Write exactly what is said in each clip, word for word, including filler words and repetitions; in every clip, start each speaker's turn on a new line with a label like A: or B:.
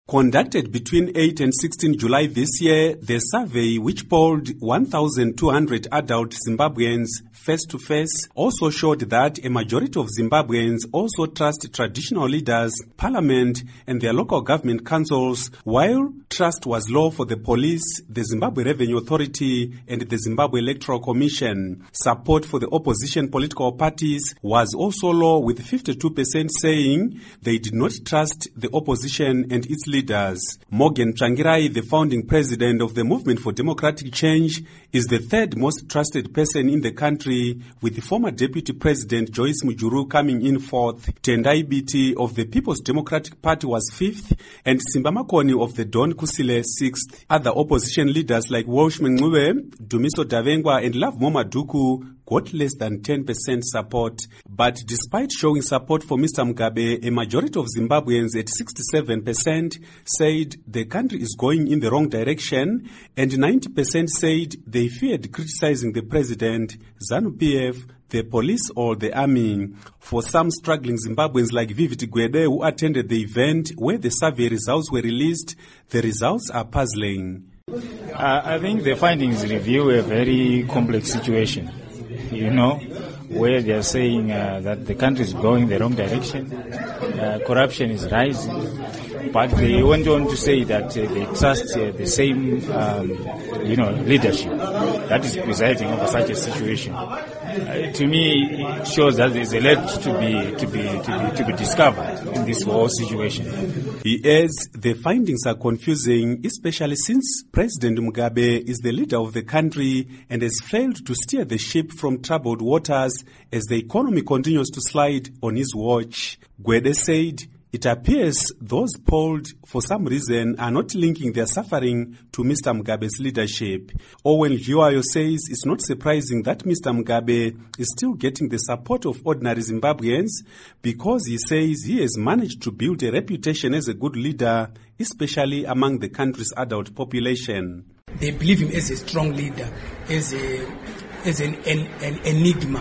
A: Conducted between eighth and sixteenth July this year, the survey, which polled one thousand two hundred adult Zimbabweans face-to-face, also showed that a majority of Zimbabweans also trust traditional leaders, parliament, and their local government councils, while trust was low for the police, the Zimbabwe Revenue Authority, and the Zimbabwe Electoral Commission. Support for the opposition political parties was also low, with fifty-two percent saying they did not trust the opposition and its leaders. Leaders. Morgan Tsvangirai, the founding president of the Movement for Democratic Change, is the third most trusted person in the country, with the former deputy president Joyce Mujuru coming in fourth. Tendai Biti of the People's Democratic Party was fifth, and Simba Makoni of the Don Kusile sixth. Other opposition leaders like Walsh Mngube, Dumiso Davengwa, and Love Momaduku got less than ten percent support. But despite showing support for Mister Mugabe, a majority of Zimbabweans at sixty-seven percent said the country is going in the wrong direction, and ninety percent said they feared criticizing the president, ZANU-P F, the police or the army. For some struggling Zimbabweans like Vivid Gwede, who attended the event where the survey results were released, the results are puzzling.
B: Uh, I think the findings reveal a very complex situation. You know, where they are saying uh, that the country is going the wrong direction, uh, corruption is rising, but they went on to say that uh, they trust uh, the same, um, you know, leadership that is presiding over such a situation. Uh, to me, it shows that there is a lot to be to be to be to be discovered in this whole situation.
A: He adds the findings are confusing, especially since President Mugabe is the leader of the country and has failed to steer the ship from troubled waters as the economy continues to slide on his watch. Gwede said it appears those polled, for some reason, are not linking their suffering to Mister Mugabe's leadership. Owen Liwayo says it's not surprising that Mister Mugabe is still getting the support of ordinary Zimbabweans, because he says he has managed to build a reputation as a good leader, especially among the country's adult population.
C: They believe him as a strong leader, as a as an, an, an enigma.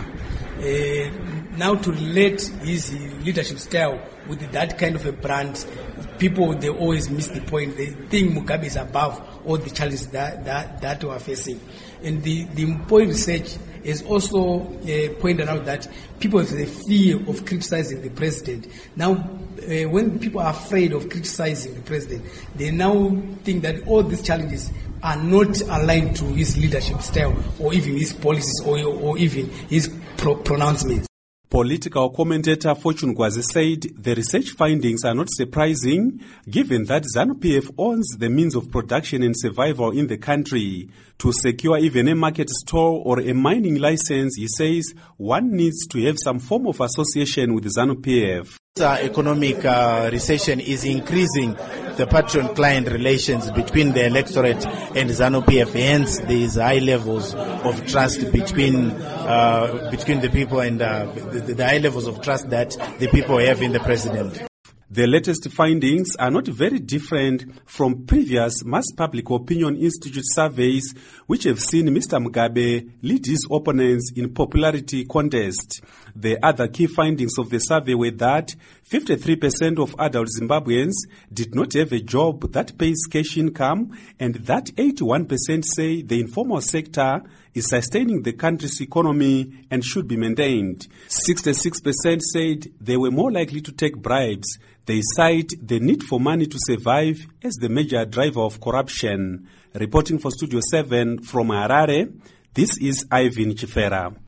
C: Uh, now to relate his leadership style with that kind of a brand, people, they always miss the point. They think Mugabe is above all the challenges that, that, that we are facing. And the, the point research is also uh, pointed out that people have the fear of criticizing the president. Now, uh, when people are afraid of criticizing the president, they now think that all these challenges are not aligned to his leadership style or even his policies or, or even his pro- pronouncements.
A: Political commentator Fortune Gwazi said the research findings are not surprising, given that ZANU-P F owns the means of production and survival in the country. To secure even a market store or a mining license, he says one needs to have some form of association with ZANU-P F.
D: Uh, economic uh, recession is increasing the patron-client relations between the electorate and ZANU-P F. Hence, there is high levels of trust between uh, between the people and uh, the, the high levels of trust that the people have in the president.
A: The latest findings are not very different from previous Mass Public Opinion Institute surveys, which have seen Mister Mugabe lead his opponents in popularity contest. The other key findings of the survey were that fifty-three percent of adult Zimbabweans did not have a job that pays cash income, and that eighty-one percent say the informal sector is sustaining the country's economy and should be maintained. sixty-six percent said they were more likely to take bribes. They cite the need for money to survive as the major driver of corruption. Reporting for Studio seven from Harare, this is Ivan Chifera.